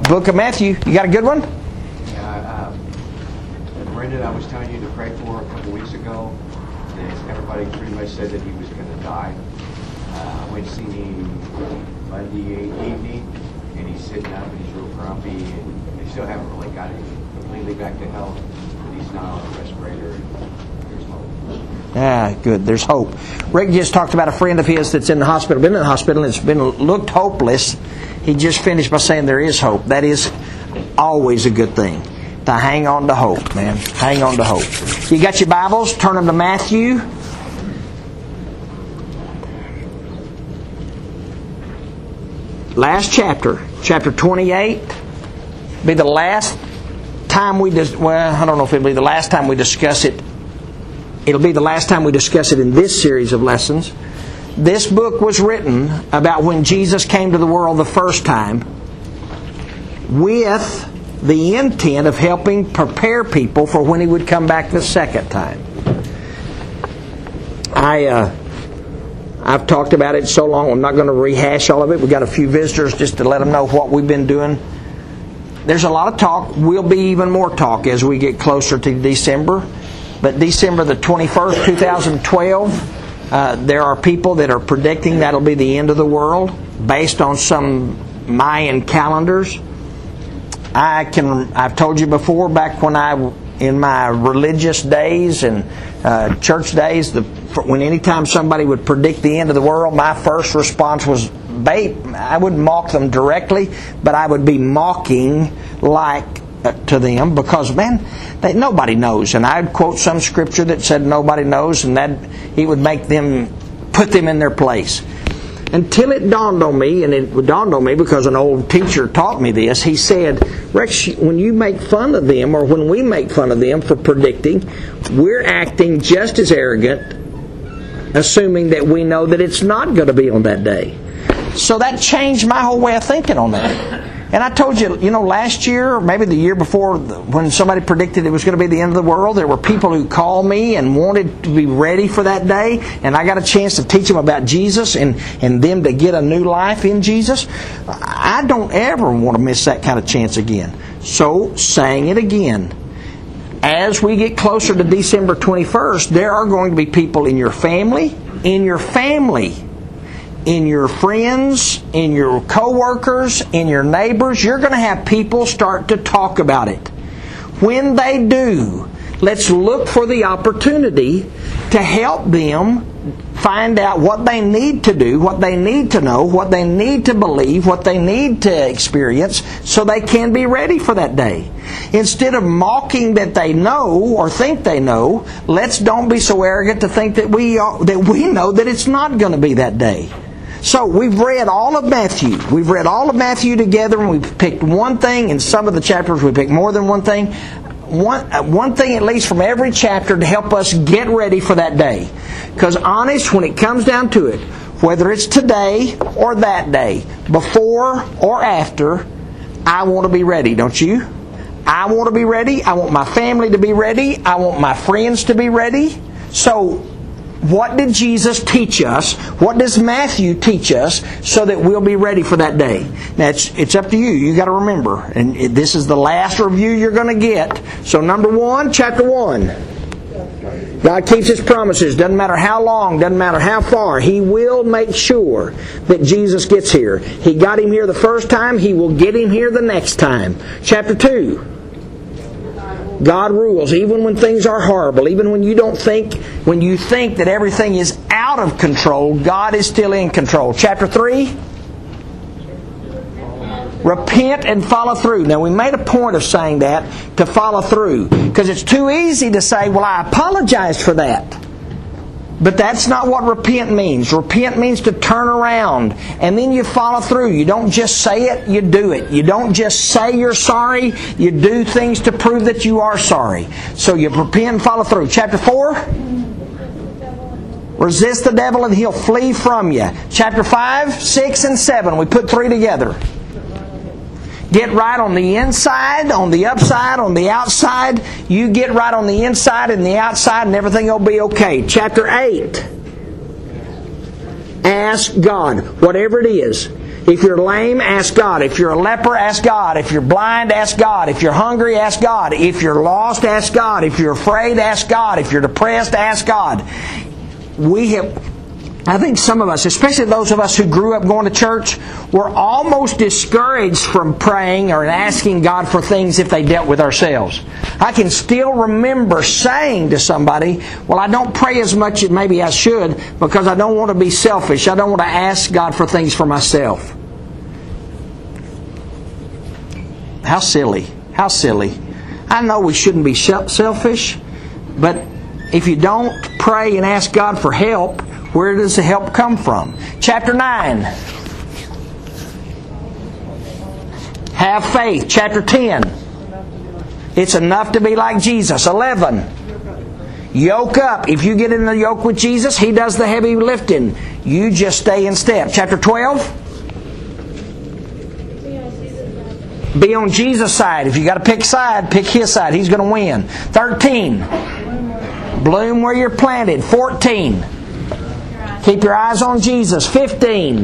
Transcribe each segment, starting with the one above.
book of Matthew. You got a good one? Yeah, Brendan, I was telling you to pray for a couple weeks ago. Everybody pretty much said that he was going to die. I went to see him Monday evening, and he's sitting up and he's real grumpy, and they still haven't really got him completely back to health, but he's not on a respirator. There's hope. Good. There's hope. Rick just talked about a friend of his that's in the hospital, been in the hospital, and it's been looked hopeless. He just finished by saying there is hope. That is always a good thing. To hang on to hope, man. Hang on to hope. You got your Bibles? Turn them to Matthew. Last chapter, chapter 28. Be the last time I don't know if it'll be the last time we discuss it. It'll be the last time we discuss it in this series of lessons. This book was written about when Jesus came to the world the first time with the intent of helping prepare people for when He would come back the second time. I've talked about it so long, I'm not going to rehash all of it. We've got a few visitors just to let them know what we've been doing. There's a lot of talk. Will be even more talk as we get closer to December. But December the 21st, 2012, there are people that are predicting that'll be the end of the world based on some Mayan calendars. I've told you before, back when in my religious days and church days, when anytime somebody would predict the end of the world, my first response was, I wouldn't mock them directly, but I would be mocking to them because, man, nobody knows. And I'd quote some scripture that said nobody knows, and that He would put them in their place. Until it dawned on me, and it dawned on me because an old teacher taught me this. He said, Rex, when you make fun of them, or when we make fun of them for predicting, we're acting just as arrogant, assuming that we know that it's not going to be on that day. So that changed my whole way of thinking on that. And I told you, last year, or maybe the year before, when somebody predicted it was going to be the end of the world, there were people who called me and wanted to be ready for that day. And I got a chance to teach them about Jesus and them to get a new life in Jesus. I don't ever want to miss that kind of chance again. So, saying it again. As we get closer to December 21st, there are going to be people in your family, in your friends, in your co-workers, in your neighbors. You're going to have people start to talk about it. When they do, let's look for the opportunity to help them find out what they need to do, what they need to know, what they need to believe, what they need to experience, so they can be ready for that day. Instead of mocking that they know or think they know, don't be so arrogant to think that we know that it's not going to be that day. So we've read all of Matthew. We've read all of Matthew together, and we've picked one thing. In some of the chapters we picked more than one thing. One thing at least from every chapter to help us get ready for that day. Because honest, when it comes down to it, whether it's today or that day, before or after, I want to be ready, don't you? I want to be ready. I want my family to be ready. I want my friends to be ready. So, what did Jesus teach us? What does Matthew teach us so that we'll be ready for that day? Now, it's up to you. You got to remember. And this is the last review you're going to get. So, number 1, chapter 1. God keeps His promises. Doesn't matter how long, doesn't matter how far. He will make sure that Jesus gets here. He got Him here the first time. He will get Him here the next time. Chapter 2. God rules even when things are horrible, even when you think that everything is out of control, God is still in control. Chapter 3, repent and follow through. Now we made a point of saying that, to follow through, because it's too easy to say, well, I apologized for that. But that's not what repent means. Repent means to turn around, and then you follow through. You don't just say it, you do it. You don't just say you're sorry, you do things to prove that you are sorry. So you repent and follow through. Chapter 4, resist the devil and he'll flee from you. Chapter 5, 6, and 7, we put 3 together. Get right on the inside, on the upside, on the outside. You get right on the inside and the outside, and everything will be okay. Chapter 8. Ask God, whatever it is. If you're lame, ask God. If you're a leper, ask God. If you're blind, ask God. If you're hungry, ask God. If you're lost, ask God. If you're afraid, ask God. If you're depressed, ask God. I think some of us, especially those of us who grew up going to church, were almost discouraged from praying or asking God for things if they dealt with ourselves. I can still remember saying to somebody, well, I don't pray as much as maybe I should because I don't want to be selfish. I don't want to ask God for things for myself. How silly. How silly. I know we shouldn't be selfish, but if you don't pray and ask God for help, where does the help come from? Chapter 9. Have faith. Chapter 10. It's enough to be like Jesus. 11. Yoke up. If you get in the yoke with Jesus, He does the heavy lifting. You just stay in step. Chapter 12. Be on Jesus' side. If you got to pick side, pick His side. He's going to win. 13. Bloom where you're planted. 14. Keep your eyes on Jesus. 15.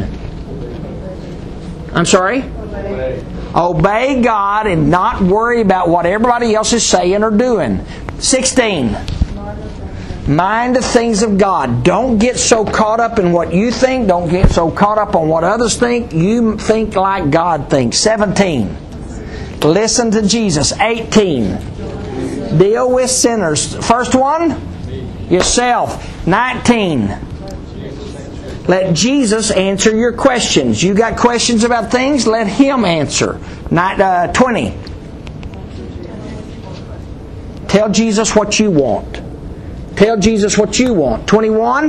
I'm sorry? Obey God and not worry about what everybody else is saying or doing. 16. Mind the things of God. Don't get so caught up in what you think. Don't get so caught up on what others think. You think like God thinks. 17. Listen to Jesus. 18. Deal with sinners. First one? Yourself. 19. Let Jesus answer your questions. You got questions about things? Let Him answer. 20. Tell Jesus what you want. Tell Jesus what you want. 21.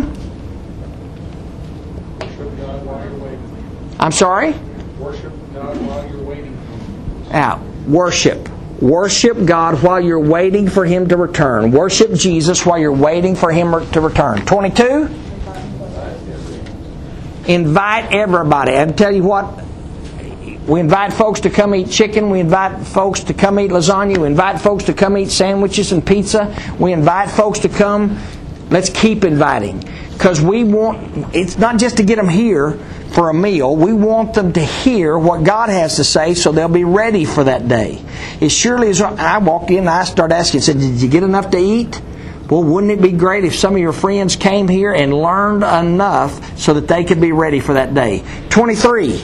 I'm sorry? Worship God while you're waiting. Worship. Worship God while you're waiting for Him to return. Worship Jesus while you're waiting for Him to return. 22. Invite everybody. And tell you what, we invite folks to come eat chicken. We invite folks to come eat lasagna. We invite folks to come eat sandwiches and pizza. We invite folks to come. Let's keep inviting. Because we want, it's not just to get them here for a meal. We want them to hear what God has to say so they'll be ready for that day. As surely as I walk in, I start asking, said, did you get enough to eat? Well, wouldn't it be great if some of your friends came here and learned enough so that they could be ready for that day? 23.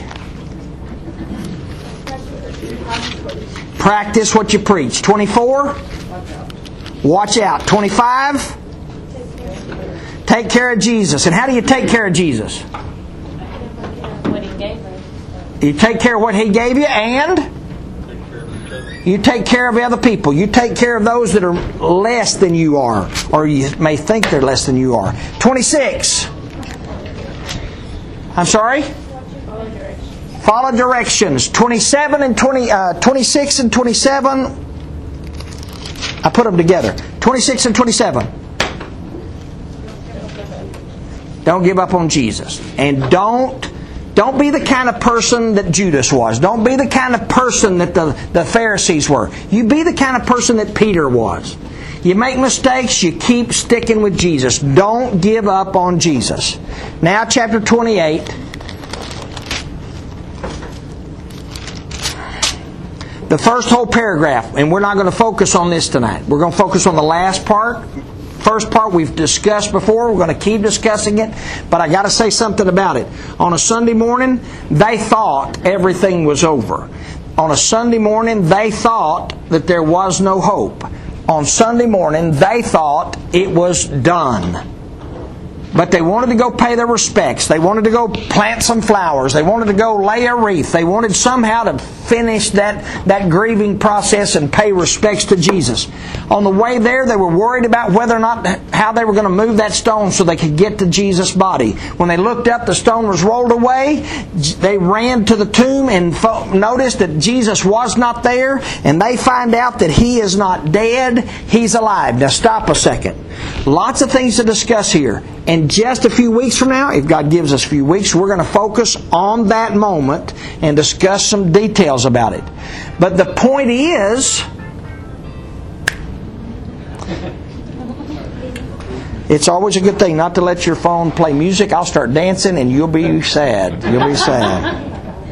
Practice what you preach. 24. Watch out. 25. Take care of Jesus. And how do you take care of Jesus? What He gave us. You take care of what He gave you, and you take care of other people. You take care of those that are less than you are, or you may think they're less than you are. 26. I'm sorry? Follow directions. 27 and 26 and 27. I put them together. 26 and 27. Don't give up on Jesus. And don't be the kind of person that Judas was. Don't be the kind of person that the Pharisees were. You be the kind of person that Peter was. You make mistakes, you keep sticking with Jesus. Don't give up on Jesus. Now, chapter 28. The first whole paragraph, and we're not going to focus on this tonight. We're going to focus on the last part. First part we've discussed before. We're going to keep discussing it. But I got to say something about it. On a Sunday morning, they thought everything was over. On a Sunday morning, they thought that there was no hope. On Sunday morning, they thought it was done. But they wanted to go pay their respects. They wanted to go plant some flowers. They wanted to go lay a wreath. They wanted somehow to finish that grieving process and pay respects to Jesus. On the way there, they were worried about whether or not how they were going to move that stone so they could get to Jesus' body. When they looked up, the stone was rolled away. They ran to the tomb and noticed that Jesus was not there. And they find out that He is not dead. He's alive. Now stop a second. Lots of things to discuss here. And just a few weeks from now, if God gives us a few weeks, we're going to focus on that moment and discuss some details about it. But the point is, it's always a good thing not to let your phone play music. I'll start dancing and you'll be sad. You'll be sad.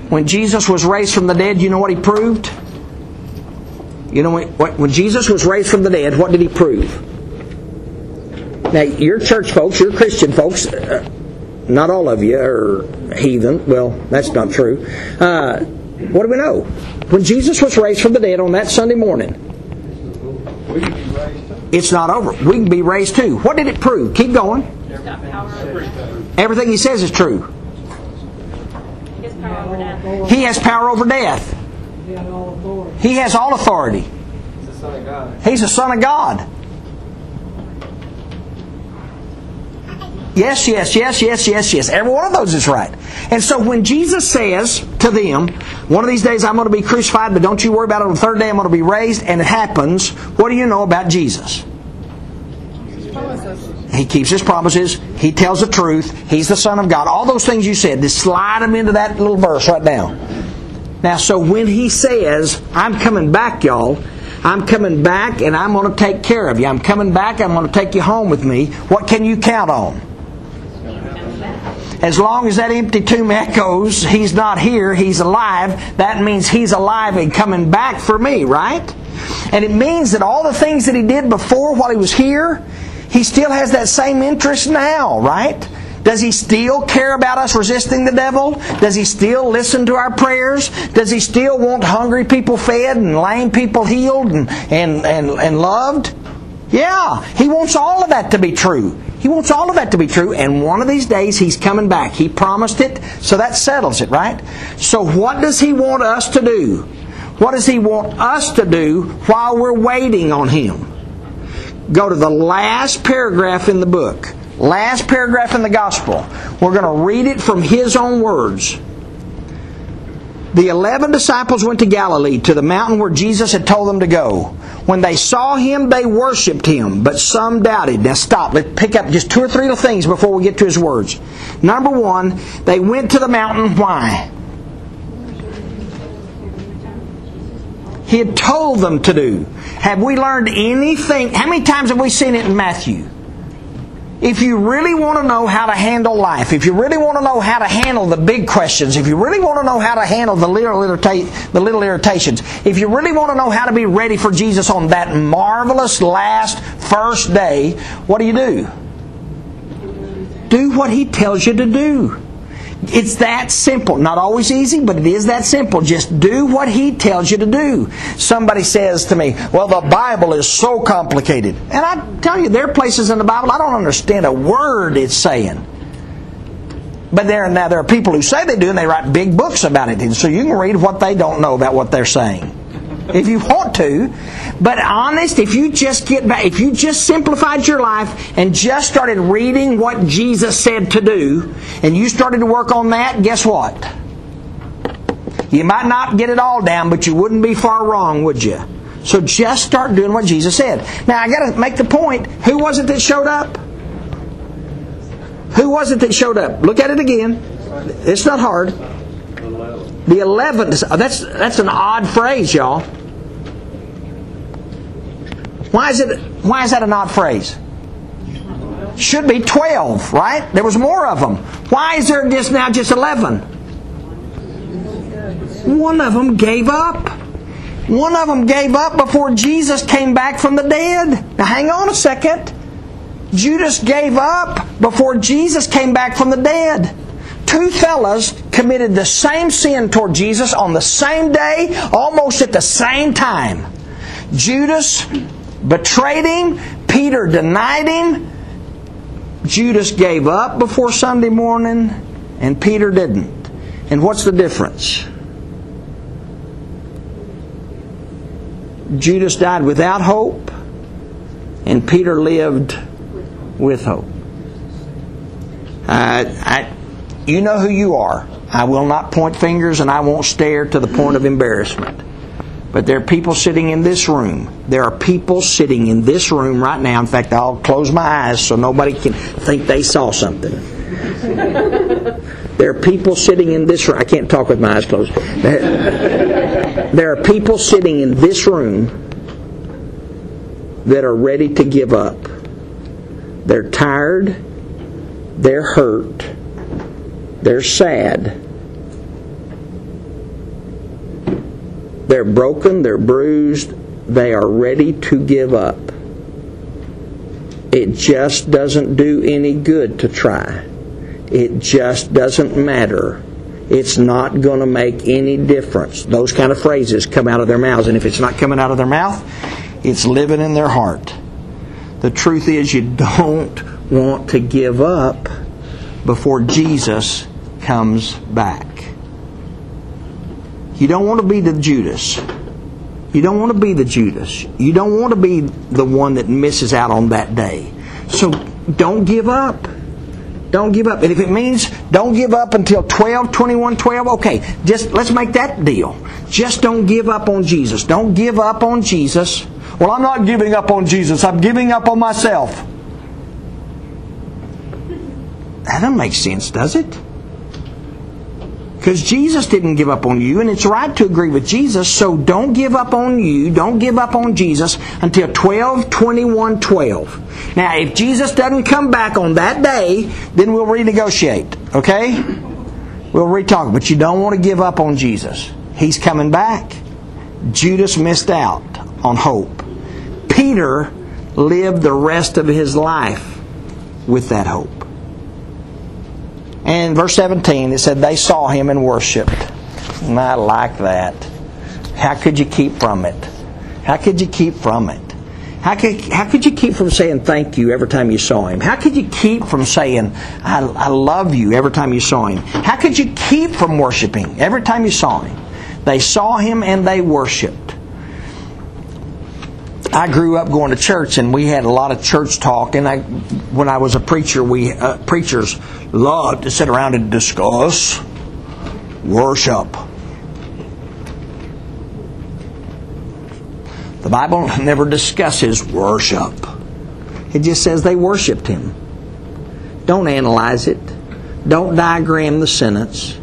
When Jesus was raised from the dead, you know what He proved? You know what? When Jesus was raised from the dead, what did He prove? Now, you're church folks, you're Christian folks. Not all of you are heathen. Well, that's not true. What do we know? When Jesus was raised from the dead on that Sunday morning, it's not over. We can be raised too. What did it prove? Keep going. Everything He says is true. He has power over death. He has all authority. He's the Son of God. Yes, yes, yes, yes, yes, yes. Every one of those is right. And so when Jesus says to them, one of these days I'm going to be crucified, but don't you worry about it. On the third day I'm going to be raised, and it happens, what do you know about Jesus? He keeps His promises. He tells the truth. He's the Son of God. All those things you said, just slide them into that little verse right now. Now, so when He says, I'm coming back, y'all, I'm coming back and I'm going to take care of you. I'm coming back, I'm going to take you home with me. What can you count on? As long as that empty tomb echoes, He's not here, He's alive. That means He's alive and coming back for me, right? And it means that all the things that He did before while He was here, He still has that same interest now, right? Does He still care about us resisting the devil? Does He still listen to our prayers? Does He still want hungry people fed and lame people healed and loved? Yeah, He wants all of that to be true. He wants all of that to be true, and one of these days He's coming back. He promised it, so that settles it, right? So what does He want us to do? What does He want us to do while we're waiting on Him? Go to the last paragraph in the book. Last paragraph in the Gospel. We're going to read it from His own words. The 11 disciples went to Galilee, to the mountain where Jesus had told them to go. When they saw Him, they worshipped Him, but some doubted. Now stop. Let's pick up just 2 or 3 little things before we get to His words. Number 1, they went to the mountain. Why? He had told them to do. Have we learned anything? How many times have we seen it in Matthew? If you really want to know how to handle life, if you really want to know how to handle the big questions, if you really want to know how to handle the little irritations, if you really want to know how to be ready for Jesus on that marvelous last first day, what do? Do what He tells you to do. It's that simple. Not always easy, but it is that simple. Just do what He tells you to do. Somebody says to me, well, the Bible is so complicated. And I tell you, there are places in the Bible I don't understand a word it's saying. But there are people who say they do, and they write big books about it. And so you can read what they don't know about what they're saying, if you want to. But honest, if you just get back, if you just simplified your life and just started reading what Jesus said to do, and you started to work on that, guess what? You might not get it all down, but you wouldn't be far wrong, would you? So just start doing what Jesus said. Now I got to make the point. Who was it that showed up? Who was it that showed up? Look at it again. It's not hard. The 11. That's an odd phrase, y'all. Why is that an odd phrase? Should be 12, right? There was more of them. Why is there just 11? One of them gave up. One of them gave up before Jesus came back from the dead. Now hang on a second. Judas gave up before Jesus came back from the dead. 2 fellas committed the same sin toward Jesus on the same day, almost at the same time. Judas betrayed Him. Peter denied Him. Judas gave up before Sunday morning, and Peter didn't. And what's the difference? Judas died without hope, and Peter lived with hope. You know who you are. I will not point fingers, and I won't stare to the point of embarrassment. But there are people sitting in this room. There are people sitting in this room right now. In fact, I'll close my eyes so nobody can think they saw something. There are people sitting in this room. I can't talk with my eyes closed. There are people sitting in this room that are ready to give up. They're tired. They're hurt. They're sad. They're broken, they're bruised, they are ready to give up. It just doesn't do any good to try. It just doesn't matter. It's not going to make any difference. Those kind of phrases come out of their mouths. And if it's not coming out of their mouth, it's living in their heart. The truth is, you don't want to give up before Jesus comes back. You don't want to be the Judas. You don't want to be the Judas. You don't want to be the one that misses out on that day. So don't give up. Don't give up. And if it means don't give up until 12/21/12, okay, just let's make that deal. Just don't give up on Jesus. Don't give up on Jesus. Well, I'm not giving up on Jesus. I'm giving up on myself. That doesn't make sense, does it? Because Jesus didn't give up on you, and it's right to agree with Jesus, so don't give up on you, don't give up on Jesus until 12/21/12. Now, if Jesus doesn't come back on that day, then we'll renegotiate, okay? We'll re-talk, but you don't want to give up on Jesus. He's coming back. Judas missed out on hope. Peter lived the rest of his life with that hope. And verse 17, it said, they saw him and worshipped. And I like that. How could you keep from it? How could you keep from it? How could you keep from saying thank you every time you saw him? How could you keep from saying, I love you every time you saw him? How could you keep from worshiping every time you saw him? They saw him and they worshipped. I grew up going to church, and we had a lot of church talk. And when I was a preacher, preachers loved to sit around and discuss worship. The Bible never discusses worship. It just says they worshipped him. Don't analyze it. Don't diagram the sentence.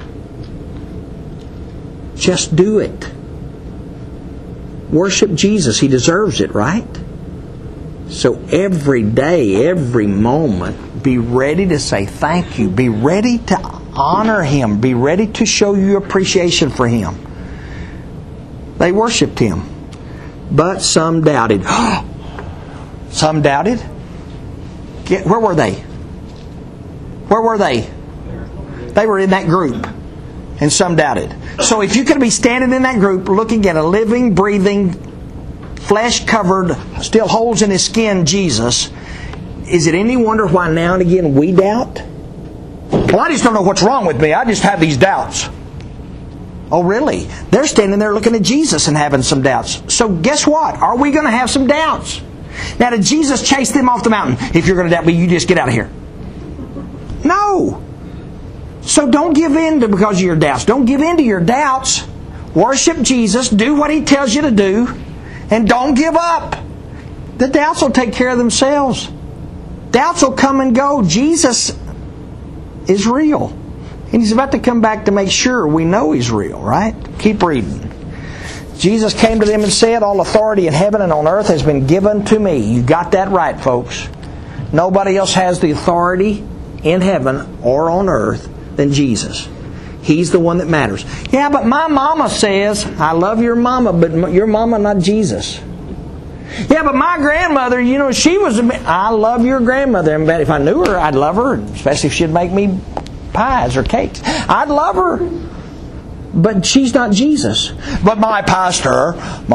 Just do it. Worship Jesus. He deserves it, right? So every day, every moment, be ready to say thank you. Be ready to honor him. Be ready to show your appreciation for him. They worshipped him. But some doubted. Some doubted? Where were they? Where were they? They were in that group. And some doubted. So if you could be standing in that group looking at a living, breathing, flesh-covered, still holes in his skin Jesus, is it any wonder why now and again we doubt? Well, I just don't know what's wrong with me. I just have these doubts. Oh, really? They're standing there looking at Jesus and having some doubts. So guess what? Are we going to have some doubts? Now, did Jesus chase them off the mountain? If you're going to doubt me, you just get out of here. No. So don't give in to because of your doubts. Don't give in to your doubts. Worship Jesus. Do what He tells you to do. And don't give up. The doubts will take care of themselves. Doubts will come and go. Jesus is real. And He's about to come back to make sure we know He's real, right? Keep reading. Jesus came to them and said, all authority in heaven and on earth has been given to me. You got that right, folks. Nobody else has the authority in heaven or on earth than Jesus. He's the one that matters. Yeah, but my mama says, I love your mama, but your mama not Jesus. Yeah, but my grandmother, she was... I love your grandmother. And if I knew her, I'd love her, especially if she'd make me pies or cakes. I'd love her. But she's not Jesus. But my pastor,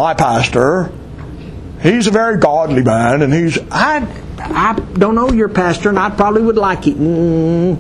he's a very godly man, and I don't know your pastor, and I probably would like it.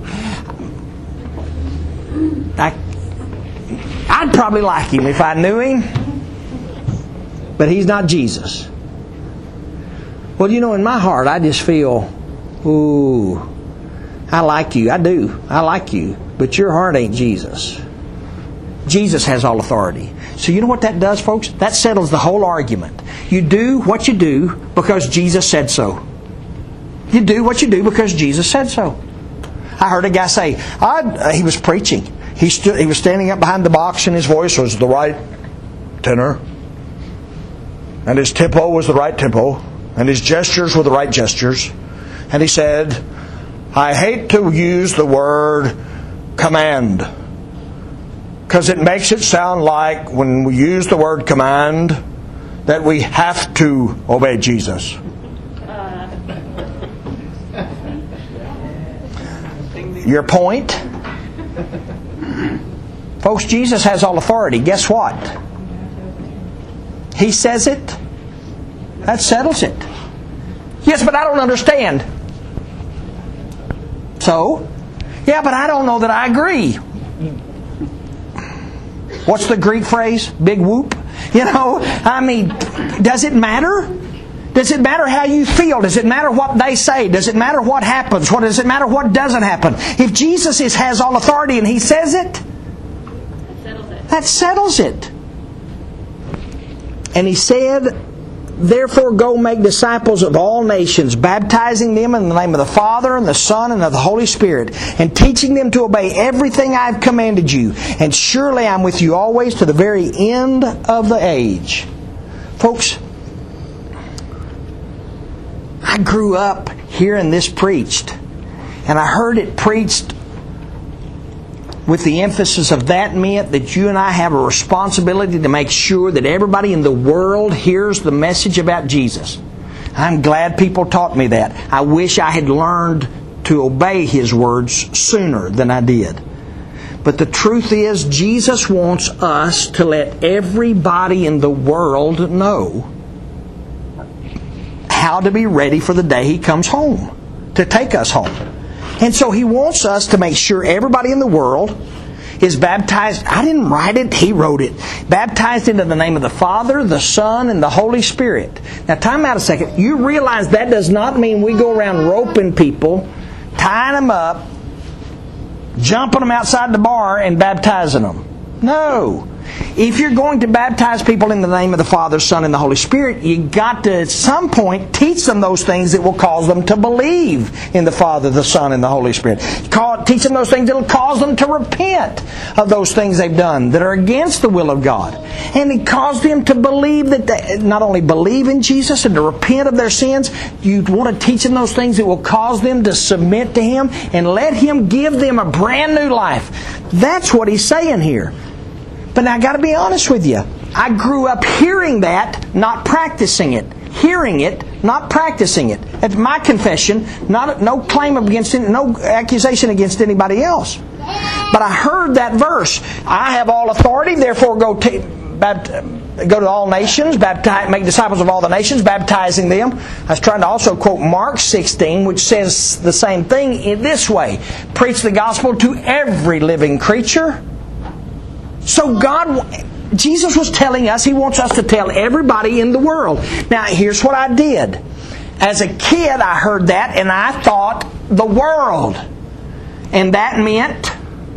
I'd probably like him if I knew him, but he's not Jesus. Well, in my heart, I just feel, ooh, I like you. I do. I like you. But your heart ain't Jesus. Jesus has all authority. So you know what that does, folks? That settles the whole argument. You do what you do because Jesus said so. You do what you do because Jesus said so. I heard a guy say, he was preaching. He was standing up behind the box and his voice was the right tenor. And his tempo was the right tempo. And his gestures were the right gestures. And he said, I hate to use the word command. Because it makes it sound like when we use the word command that we have to obey Jesus. Your point? Folks, Jesus has all authority. Guess what? He says it. That settles it. Yes, but I don't understand. So? Yeah, but I don't know that I agree. What's the Greek phrase? Big whoop? You know, I mean, does it matter? Does it matter how you feel? Does it matter what they say? Does it matter what happens? Does it matter what doesn't happen? If Jesus has all authority and He says it, that settles it. And He said, therefore go make disciples of all nations, baptizing them in the name of the Father and the Son and of the Holy Spirit, and teaching them to obey everything I have commanded you. And surely I'm with you always to the very end of the age. Folks, I grew up hearing this preached, and I heard it preached with the emphasis of that meant that you and I have a responsibility to make sure that everybody in the world hears the message about Jesus. I'm glad people taught me that. I wish I had learned to obey His words sooner than I did. But the truth is, Jesus wants us to let everybody in the world know how to be ready for the day He comes home, to take us home. And so He wants us to make sure everybody in the world is baptized. I didn't write it, He wrote it. Baptized into the name of the Father, the Son, and the Holy Spirit. Now time out a second. You realize that does not mean we go around roping people, tying them up, jumping them outside the bar, and baptizing them. No. If you're going to baptize people in the name of the Father, Son, and the Holy Spirit, you've got to, at some point, teach them those things that will cause them to believe in the Father, the Son, and the Holy Spirit. Teach them those things that will cause them to repent of those things they've done that are against the will of God. And it caused them to believe that they not only believe in Jesus and to repent of their sins, you want to teach them those things that will cause them to submit to Him and let Him give them a brand new life. That's what He's saying here. But now I got to be honest with you. I grew up hearing that, not practicing it. Hearing it, not practicing it. That's my confession. No claim against it, no accusation against anybody else. But I heard that verse. I have all authority, therefore go to all nations, make disciples of all the nations, baptizing them. I was trying to also quote Mark 16, which says the same thing in this way. Preach the gospel to every living creature. So Jesus was telling us He wants us to tell everybody in the world. Now, here's what I did. As a kid, I heard that and I thought the world. And that meant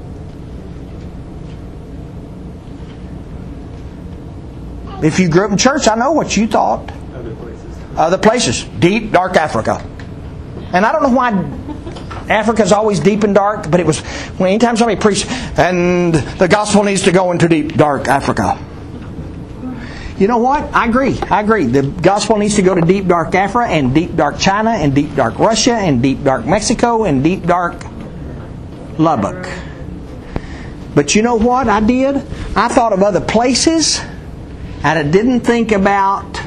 if you grew up in church, I know what you thought. Other places. Deep, dark Africa. And I don't know why Africa's always deep and dark, but it was anytime somebody preached, and the gospel needs to go into deep, dark Africa. You know what? I agree. The gospel needs to go to deep, dark Africa, and deep, dark China, and deep, dark Russia, and deep, dark Mexico, and deep, dark Lubbock. But you know what I did? I thought of other places, and I didn't think about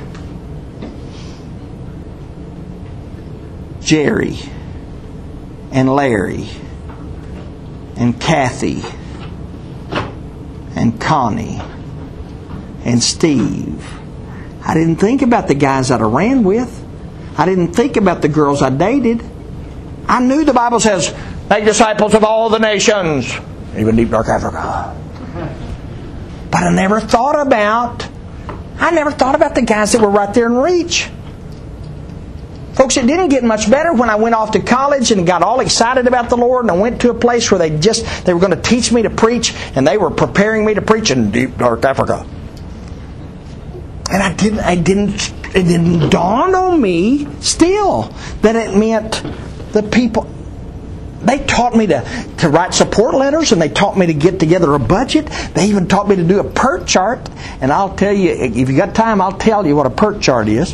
Jerry and Larry and Kathy and Connie and Steve. I didn't think about the guys that I ran with. I didn't think about the girls I dated. I knew the Bible says, make disciples of all the nations, even deep dark Africa. But I never thought about the guys that were right there in reach. Folks, it didn't get much better when I went off to college and got all excited about the Lord, and I went to a place where they were going to teach me to preach, and they were preparing me to preach in deep dark Africa. And it didn't dawn on me still that it meant the people. They taught me to write support letters, and they taught me to get together a budget. They even taught me to do a PERT chart. And I'll tell you, if you got time, I'll tell you what a PERT chart is.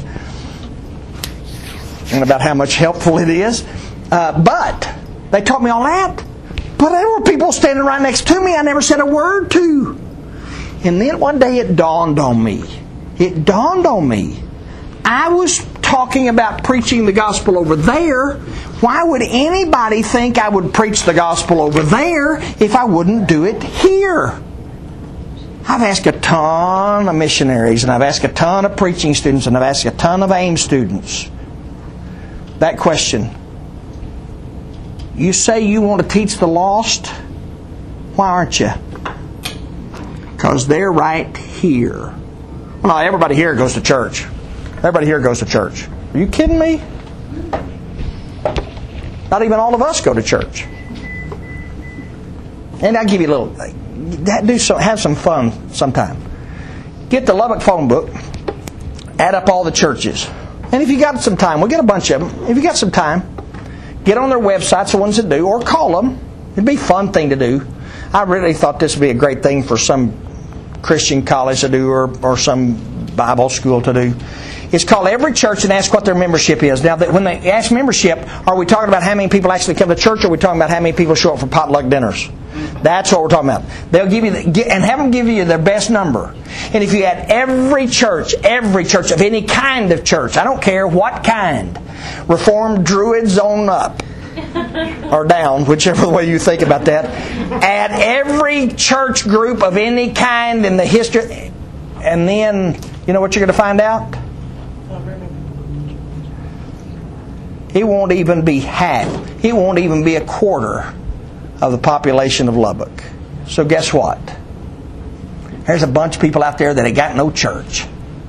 And about how much helpful it is. But they taught me all that. But there were people standing right next to me I never said a word to. And then one day it dawned on me. It dawned on me. I was talking about preaching the gospel over there. Why would anybody think I would preach the gospel over there if I wouldn't do it here? I've asked a ton of missionaries, and I've asked a ton of preaching students, and I've asked a ton of AIM students that question. You say you want to teach the lost? Why aren't you? Because they're right here. Well, no, everybody here goes to church. Everybody here goes to church. Are you kidding me? Not even all of us go to church. And I'll give you a little... have some fun sometime. Get the Lubbock phone book, add up all the churches. And if you got some time, we'll get a bunch of them. If you got some time, get on their websites, the ones that do, or call them. It'd be a fun thing to do. I really thought this would be a great thing for some Christian college to do, or some Bible school to do. It's called Every Church and ask what their membership is. Now, when they ask membership, are we talking about how many people actually come to church, or are we talking about how many people show up for potluck dinners? That's what we're talking about. They'll give you and have them give you their best number. And if you had every church of any kind of church, I don't care what kind, Reformed, Druids on up or down, whichever way you think about that, add every church group of any kind in the history, and then you know what you're going to find out? It won't even be half. It won't even be a quarter of the population of Lubbock. So guess what? There's a bunch of people out there that ain't got no church.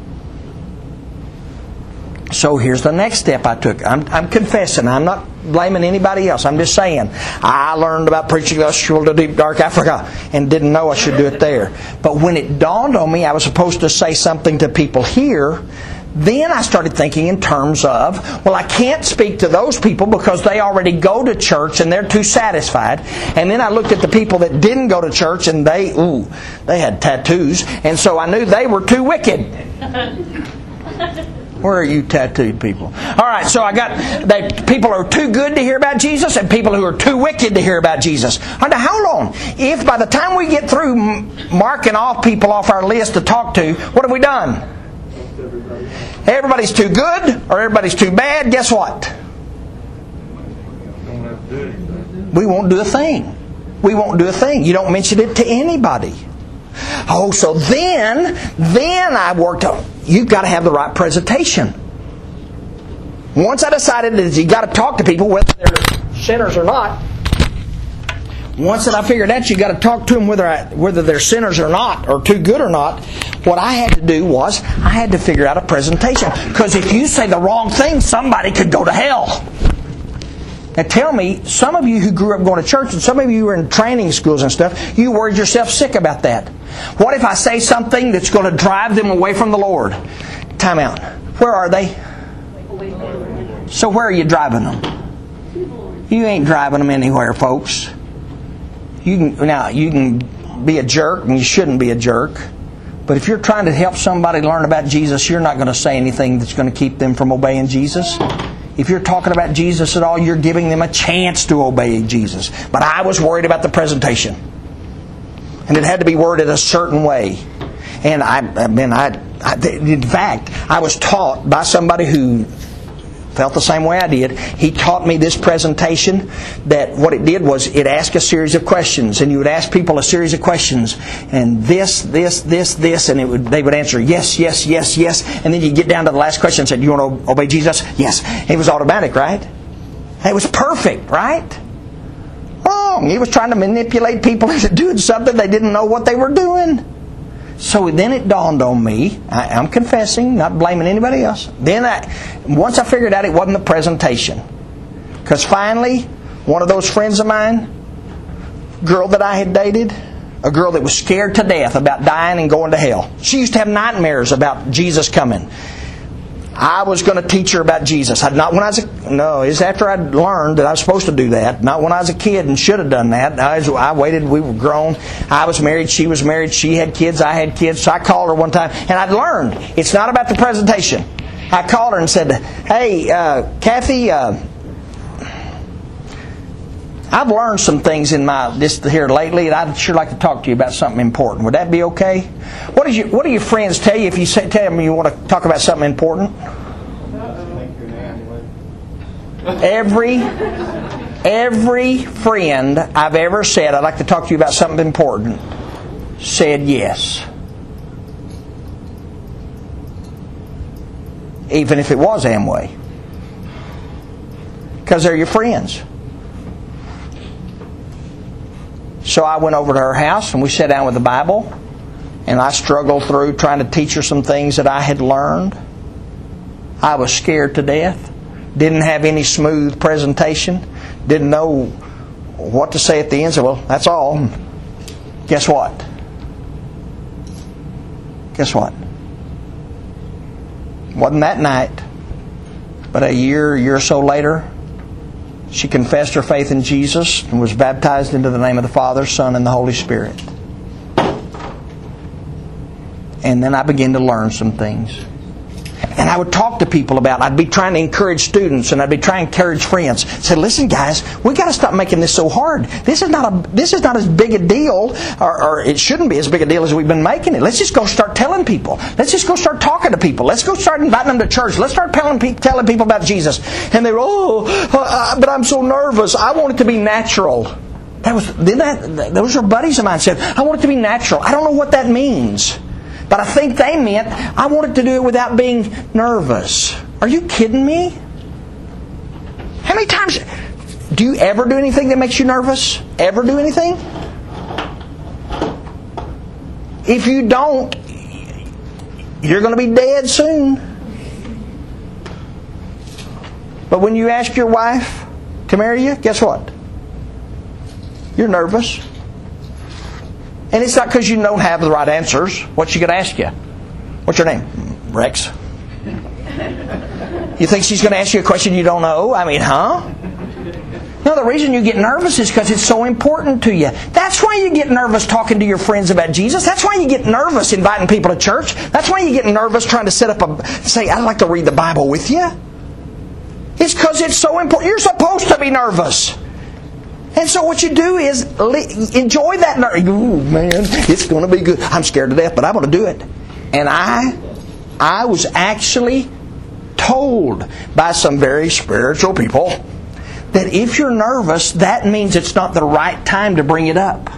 So here's the next step I took. I'm confessing. I'm not blaming anybody else. I'm just saying I learned about preaching the gospel to deep dark Africa and didn't know I should do it there. But when it dawned on me I was supposed to say something to people here, then I started thinking in terms of, well, I can't speak to those people because they already go to church and they're too satisfied. And then I looked at the people that didn't go to church and they had tattoos. And so I knew they were too wicked. Where are you tattooed people? All right, so I got people who are too good to hear about Jesus and people who are too wicked to hear about Jesus. Now, how long? If by the time we get through marking off people off our list to talk to, what have we done? Everybody's too good or everybody's too bad. Guess what? We won't do a thing. We won't do a thing. You don't mention it to anybody. Oh, so then I worked on, you've got to have the right presentation. Once I decided that you got to talk to people whether they're sinners or not. Once that I figured out you got to talk to them whether they're sinners or not, or too good or not, what I had to do was I had to figure out a presentation. Because if you say the wrong thing, somebody could go to hell. Now tell me, some of you who grew up going to church and some of you who were in training schools and stuff, you worried yourself sick about that. What if I say something that's going to drive them away from the Lord? Time out. Where are they? So where are you driving them? You ain't driving them anywhere, folks. You can be a jerk and you shouldn't be a jerk. But if you're trying to help somebody learn about Jesus, you're not going to say anything that's going to keep them from obeying Jesus. If you're talking about Jesus at all, you're giving them a chance to obey Jesus. But I was worried about the presentation. And it had to be worded a certain way. And in fact, I was taught by somebody who felt the same way I did. He taught me this presentation that what it did was it asked a series of questions, and you would ask people a series of questions, and this, and they would answer yes, yes, yes, yes, and then you get down to the last question and said, you want to obey Jesus? Yes. It was automatic, right? It was perfect, right? Wrong. He was trying to manipulate people into doing something they didn't know what they were doing. So then it dawned on me, I'm confessing, not blaming anybody else. Once I figured out it wasn't the presentation. Because finally, one of those friends of mine, girl that I had dated, a girl that was scared to death about dying and going to hell. She used to have nightmares about Jesus coming. I was going to teach her about Jesus. It was after I'd learned that I was supposed to do that. Not when I was a kid and should have done that. I waited, we were grown. I was married, she was married, she had kids, I had kids. So I called her one time and I'd learned it's not about the presentation. I called her and said, hey, Kathy, I've learned some things in my this here lately, and I'd sure like to talk to you about something important. Would that be okay? What do your friends tell you if you tell them you want to talk about something important? Every friend I've ever said, I'd like to talk to you about something important, said yes. Even if it was Amway. Because they're your friends. So I went over to her house and we sat down with the Bible, and I struggled through trying to teach her some things that I had learned. I was scared to death. Didn't have any smooth presentation. Didn't know what to say at the end. So, well, that's all. Guess what? Guess what? Wasn't that night, but a year or so later, she confessed her faith in Jesus and was baptized into the name of the Father, Son, and the Holy Spirit. And then I began to learn some things. And I would talk to people about it. I'd be trying to encourage students, and I'd be trying to encourage friends. Say, listen, guys, we got to stop making this so hard. This is not as big a deal, or it shouldn't be as big a deal as we've been making it. Let's just go start telling people. Let's just go start talking to people. Let's go start inviting them to church. Let's start telling people about Jesus. And they were, but I'm so nervous. I want it to be natural. Those are buddies of mine said, I want it to be natural. I don't know what that means. But I think they meant, I wanted to do it without being nervous. Are you kidding me? How many times... Do you ever do anything that makes you nervous? Ever do anything? If you don't, you're going to be dead soon. But when you ask your wife to marry you, guess what? You're nervous. And it's not because you don't have the right answers. What's she going to ask you? What's your name? Rex. You think she's going to ask you a question you don't know? I mean, huh? No, the reason you get nervous is because it's so important to you. That's why you get nervous talking to your friends about Jesus. That's why you get nervous inviting people to church. That's why you get nervous trying to say, I'd like to read the Bible with you. It's because it's so important. You're supposed to be nervous. And so what you do is enjoy that. Oh man, it's going to be good. I'm scared to death, but I'm going to do it. And I was actually told by some very spiritual people that if you're nervous, that means it's not the right time to bring it up.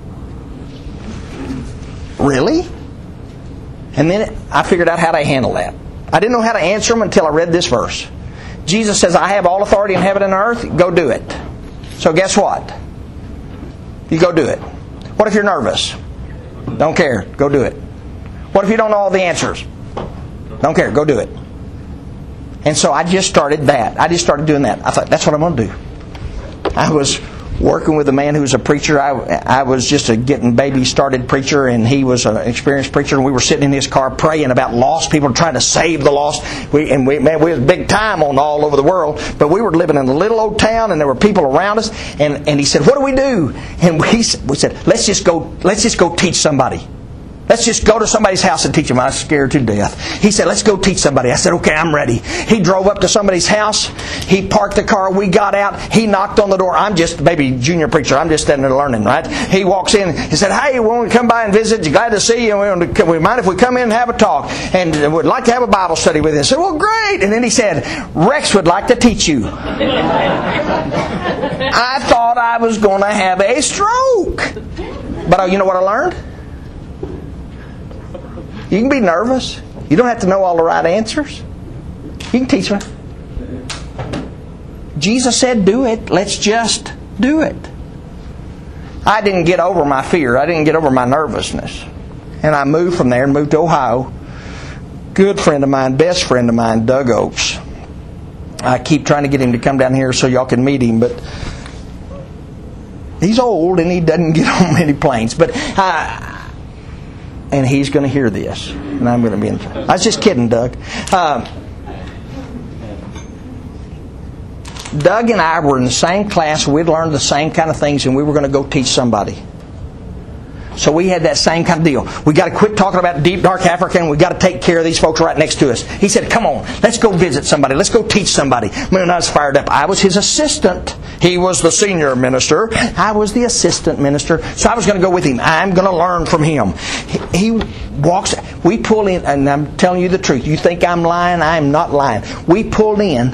Really? And then I figured out how to handle that. I didn't know how to answer them until I read this verse. Jesus says, I have all authority in heaven and earth. Go do it. So guess what? You go do it. What if you're nervous? Don't care. Go do it. What if you don't know all the answers? Don't care. Go do it. And so I just started that. I just started doing that. I thought, that's what I'm going to do. I was working with a man who was a preacher. I was just a getting baby started preacher, and he was an experienced preacher. And we were sitting in his car praying about lost people, trying to save the lost. We was big time on all over the world, but we were living in a little old town, and there were people around us. And he said, "What do we do?" And we said, "Let's just go teach somebody. Let's just go to somebody's house and teach them." I was scared to death. He said, "Let's go teach somebody." I said, "Okay, I'm ready." He drove up to somebody's house. He parked the car. We got out. He knocked on the door. I'm just a baby junior preacher. I'm just standing there learning, right? He walks in. He said, "Hey, we want to come by and visit. Glad to see you. We mind if we come in and have a talk? And would like to have a Bible study with you." I said, "Well, great." And then he said, "Rex would like to teach you." I thought I was going to have a stroke. But you know what I learned? You can be nervous. You don't have to know all the right answers. You can teach me. Jesus said, do it. Let's just do it. I didn't get over my fear. I didn't get over my nervousness. And I moved from there and moved to Ohio. Good friend of mine, best friend of mine, Doug Oakes. I keep trying to get him to come down here so y'all can meet him, but he's old and he doesn't get on many planes. But and he's going to hear this, and I'm going to be in. I was just kidding, Doug. Doug and I were in the same class. We'd learned the same kind of things, and we were going to go teach somebody. So we had that same kind of deal. We got to quit talking about deep, dark Africa, and we got to take care of these folks right next to us. He said, come on, let's go visit somebody. Let's go teach somebody. Man, I was fired up. I was his assistant. He was the senior minister. I was the assistant minister. So I was going to go with him. I'm going to learn from him. He walks, we pull in, and I'm telling you the truth. You think I'm lying? I'm not lying. We pulled in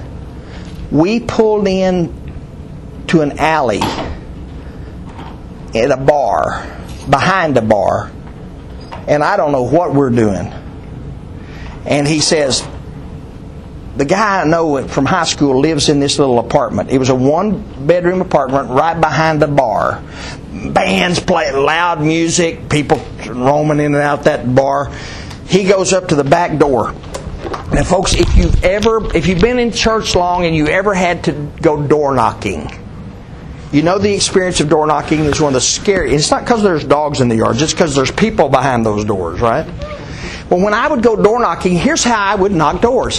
to an alley at a bar, behind a bar, and I don't know what we're doing. And he says, the guy I know from high school lives in this little apartment. It was a one-bedroom apartment right behind the bar. Bands playing, loud music, people roaming in and out that bar. He goes up to the back door. Now, folks, if you've been in church long and you ever had to go door knocking, you know the experience of door knocking is one of the scary. It's not because there's dogs in the yard, just because there's people behind those doors, right? Well, when I would go door knocking, here's how I would knock doors.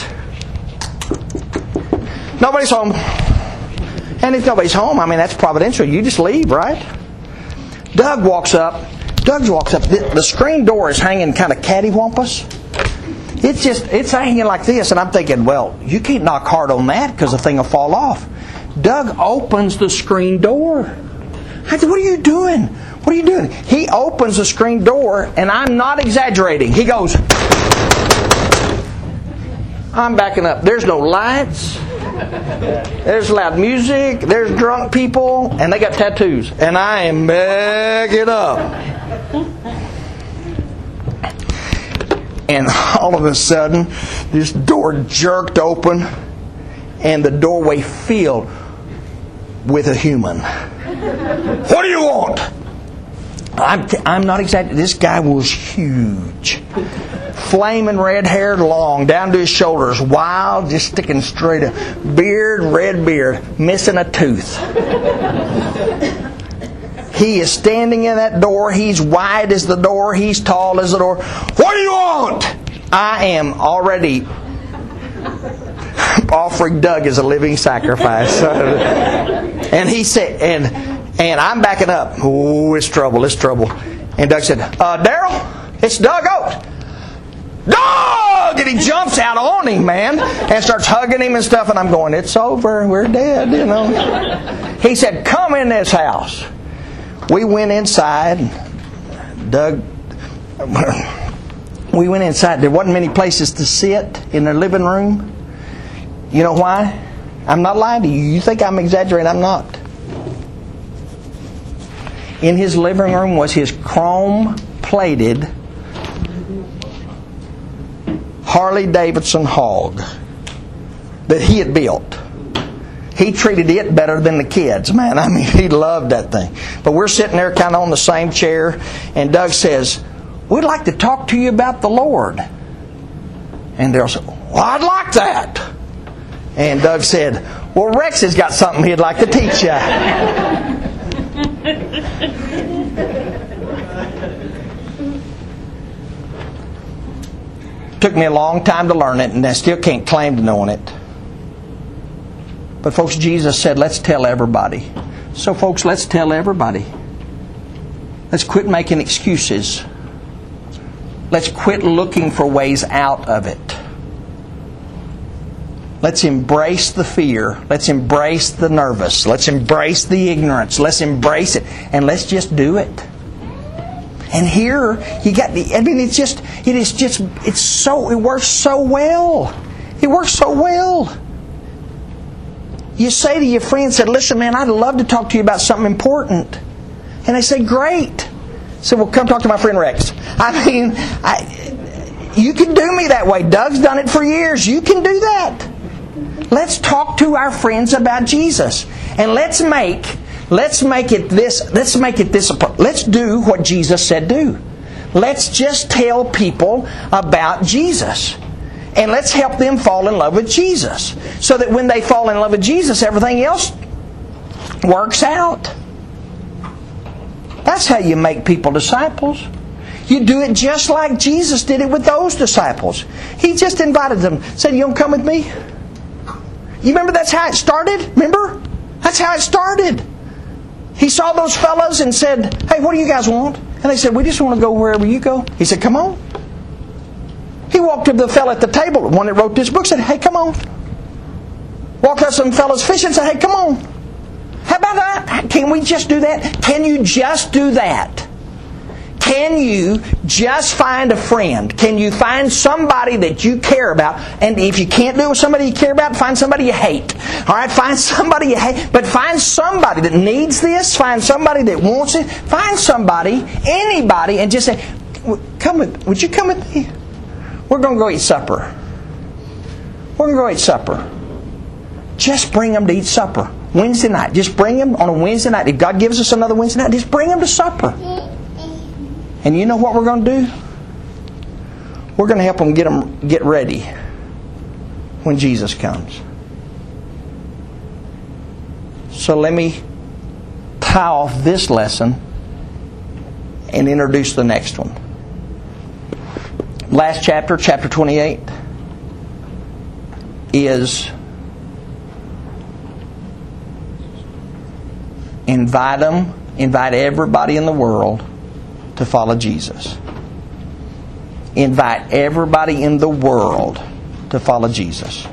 Nobody's home. And if nobody's home, I mean, that's providential. You just leave, right? Doug walks up. The screen door is hanging kind of cattywampus. It's hanging like this, and I'm thinking, well, you can't knock hard on that because the thing will fall off. Doug opens the screen door. I said, what are you doing? What are you doing? He opens the screen door, and I'm not exaggerating. He goes, I'm backing up. There's no lights. There's loud music. There's drunk people, and they got tattoos. And I am backing up. And all of a sudden, this door jerked open, and the doorway filled with a human. What do you want? I'm not exaggerating. This guy was huge. Flaming red hair, long, down to his shoulders, wild, just sticking straight up. Beard, red beard, missing a tooth. He is standing in that door. He's wide as the door. He's tall as the door. What do you want? I am already offering Doug as a living sacrifice. And he said, and I'm backing up. Oh, it's trouble. And Doug said, Daryl, it's Doug Oates. Doug! And he jumps out on him, man, and starts hugging him and stuff. And I'm going, it's over. We're dead, you know. He said, come in this house. We went inside. Doug, we went inside. There wasn't many places to sit in their living room. You know why? I'm not lying to you. You think I'm exaggerating. I'm not. In his living room was his chrome-plated Harley-Davidson Hog that he had built. He treated it better than the kids, man. I mean, he loved that thing. But we're sitting there kind of on the same chair, and Doug says, we'd like to talk to you about the Lord. And Daryl said, well, I'd like that. And Doug said, well, Rex has got something he'd like to teach you. Took me a long time to learn it, and I still can't claim to knowing it. But folks, Jesus said, let's tell everybody. So folks, let's tell everybody. Let's quit making excuses. Let's quit looking for ways out of it. Let's embrace the fear. Let's embrace the nervous. Let's embrace the ignorance. Let's embrace it. And let's just do it. And here, you got the, I mean, it works so well. It works so well. You say to your friend, said, listen, man, I'd love to talk to you about something important. And they say, great. So, well, come talk to my friend Rex. I mean, you can do me that way. Doug's done it for years. You can do that. Let's talk to our friends about Jesus. And let's do what Jesus said do. Let's just tell people about Jesus. And let's help them fall in love with Jesus. So that when they fall in love with Jesus, everything else works out. That's how you make people disciples. You do it just like Jesus did it with those disciples. He just invited them. Said, you want to come with me? You remember that's how it started? Remember? That's how it started. He saw those fellas and said, hey, what do you guys want? And they said, we just want to go wherever you go. He said, come on. He walked up to the fellow at the table, the one that wrote this book, said, hey, come on. Walked up to some fellows fishing and said, hey, come on. How about that? Can we just do that? Can you just do that? Can you just find a friend? Can you find somebody that you care about? And if you can't do it with somebody you care about, find somebody you hate. All right, find somebody you hate. But find somebody that needs this. Find somebody that wants it. Find somebody, anybody, and just say, would you come with me? We're going to go eat supper. We're going to go eat supper. Just bring them to eat supper. Wednesday night. Just bring them on a Wednesday night. If God gives us another Wednesday night, just bring them to supper. And you know what we're going to do? We're going to help them get ready when Jesus comes. So let me tie off this lesson and introduce the next one. Last chapter, chapter 28, is invite everybody in the world to follow Jesus. Invite everybody in the world to follow Jesus.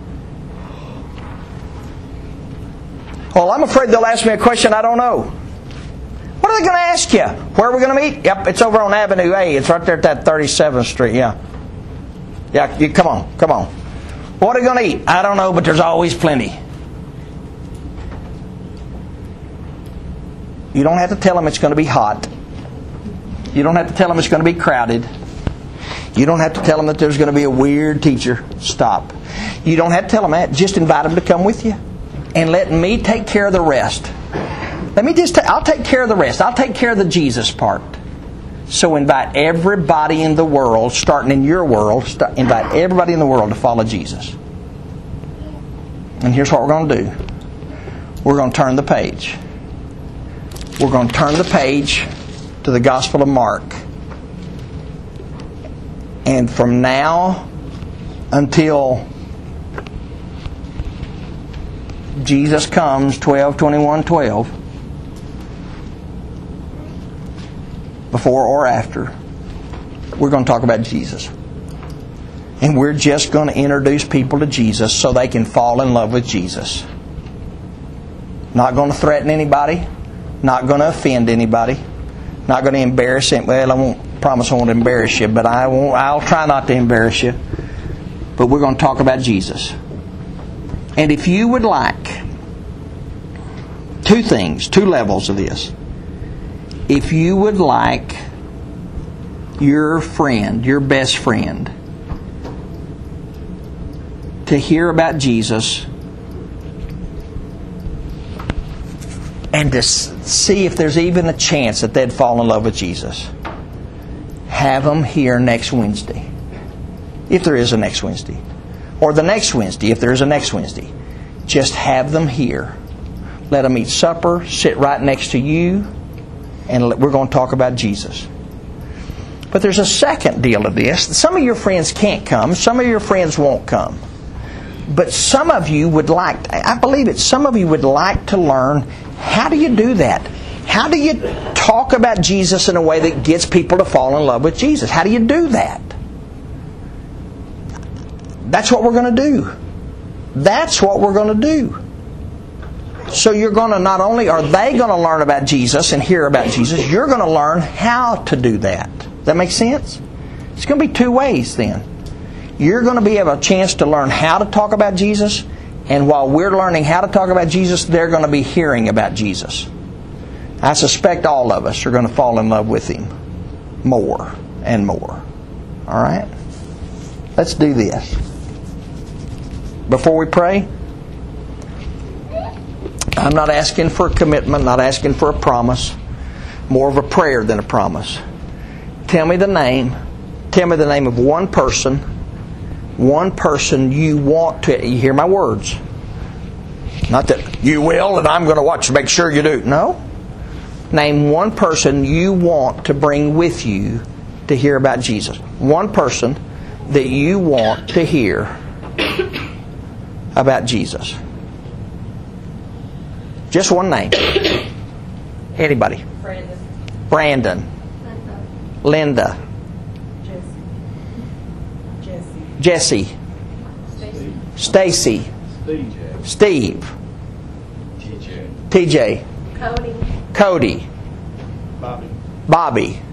Well, I'm afraid they'll ask me a question I don't know. What are they going to ask you? Where are we going to meet? Yep, it's over on Avenue A. It's right there at that 37th Street, yeah. Yeah, come on. What are you going to eat? I don't know, but there's always plenty. You don't have to tell them it's going to be hot. You don't have to tell them it's going to be crowded. You don't have to tell them that there's going to be a weird teacher. Stop. You don't have to tell them that. Just invite them to come with you. And let me take care of the rest. I'll take care of the rest. I'll take care of the Jesus part. So invite everybody in the world, starting in your world, invite everybody in the world to follow Jesus. And here's what we're going to do. We're going to turn the page. We're going to turn the page to the Gospel of Mark. And from now until Jesus comes, 12/21/12, before or after, we're going to talk about Jesus. And we're just going to introduce people to Jesus so they can fall in love with Jesus. Not going to threaten anybody. Not going to offend anybody. Not going to embarrass him. Well, I won't promise I won't embarrass you, but I'll try not to embarrass you. But we're going to talk about Jesus. And if you would like two things, two levels of this. If you would like your friend, your best friend, to hear about Jesus and to see if there's even a chance that they'd fall in love with Jesus, have them here next Wednesday. If there is a next Wednesday. Or the next Wednesday, if there is a next Wednesday. Just have them here. Let them eat supper, sit right next to you, and we're going to talk about Jesus. But there's a second deal of this. Some of your friends can't come. Some of your friends won't come. But some of you would like, I believe it, some of you would like to learn, how do you do that? How do you talk about Jesus in a way that gets people to fall in love with Jesus? How do you do that? That's what we're going to do. That's what we're going to do. So you're going to, not only are they going to learn about Jesus and hear about Jesus, you're going to learn how to do that. Does that make sense? It's going to be two ways then. You're going to be able a chance to learn how to talk about Jesus, and while we're learning how to talk about Jesus, they're going to be hearing about Jesus. I suspect all of us are going to fall in love with Him more and more. All right? Let's do this. Before we pray, I'm not asking for a commitment, not asking for a promise. More of a prayer than a promise. Tell me the name. Tell me the name of one person you want to... You hear my words. Not that you will and I'm going to watch to make sure you do. No. Name one person you want to bring with you to hear about Jesus. One person that you want to hear about Jesus. Just one name. Anybody. Brandon. Brandon. Linda. Jesse. Stacy. Steve. TJ. Cody. Bobby.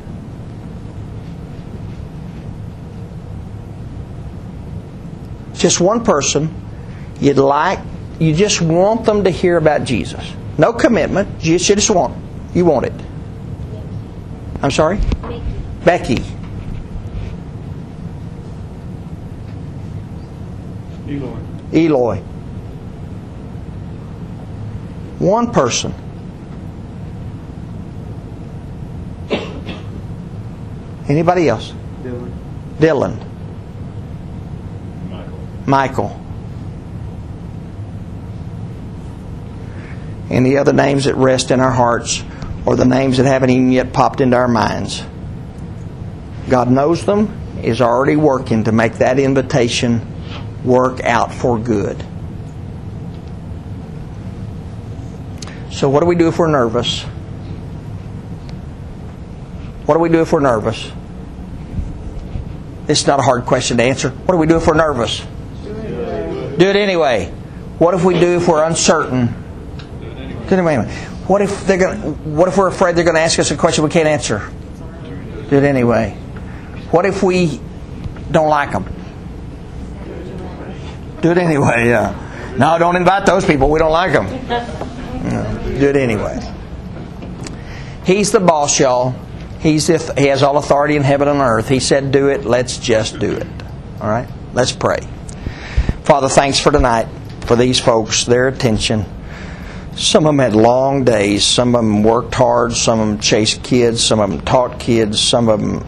Just one person you just want them to hear about Jesus. No commitment. You just want it. I'm sorry? Becky. Eloy. One person. Anybody else? Dylan. Michael. Any other names that rest in our hearts, or the names that haven't even yet popped into our minds? God knows them, is already working to make that invitation work out for good. So what do we do if we're nervous? What do we do if we're nervous? It's not a hard question to answer. What do we do if we're nervous? Do it anyway. What if we do if we're uncertain? Do it anyway. What if we're afraid they're going to ask us a question we can't answer? Do it anyway. What if we don't like them? Do it anyway. Yeah. No, don't invite those people. We don't like them. No, do it anyway. He's the boss, y'all. He has all authority in heaven and earth. He said, do it. Let's just do it. All right? Let's pray. Father, thanks for tonight, for these folks, their attention. Some of them had long days. Some of them worked hard. Some of them chased kids. Some of them taught kids. Some of them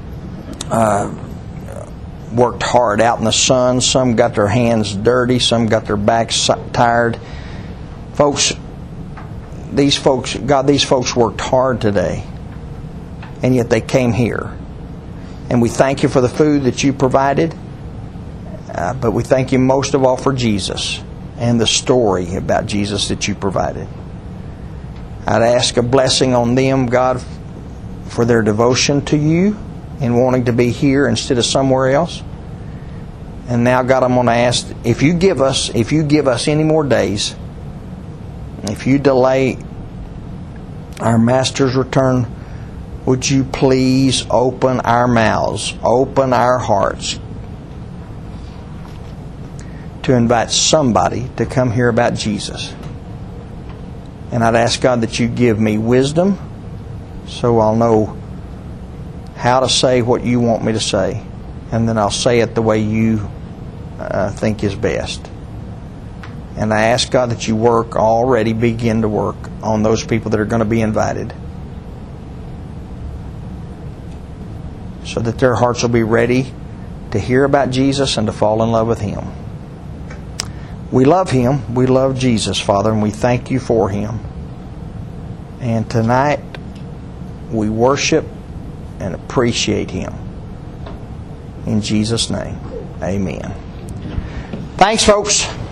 worked hard out in the sun. Some got their hands dirty. Some got their backs tired. Folks, these folks worked hard today. And yet they came here. And we thank you for the food that you provided. But we thank you most of all for Jesus and the story about Jesus that you provided. I'd ask a blessing on them, God, for their devotion to you and wanting to be here instead of somewhere else. And now, God, I'm going to ask, if you give us any more days, if you delay our Master's return, would you please open our mouths, open our hearts to invite somebody to come hear about Jesus. And I'd ask God that you give me wisdom so I'll know how to say what you want me to say. And then I'll say it the way you think is best. And I ask God that you begin to work on those people that are going to be invited, so that their hearts will be ready to hear about Jesus and to fall in love with Him. We love Him. We love Jesus, Father, and we thank you for Him. And tonight, we worship and appreciate Him. In Jesus' name, amen. Thanks, folks.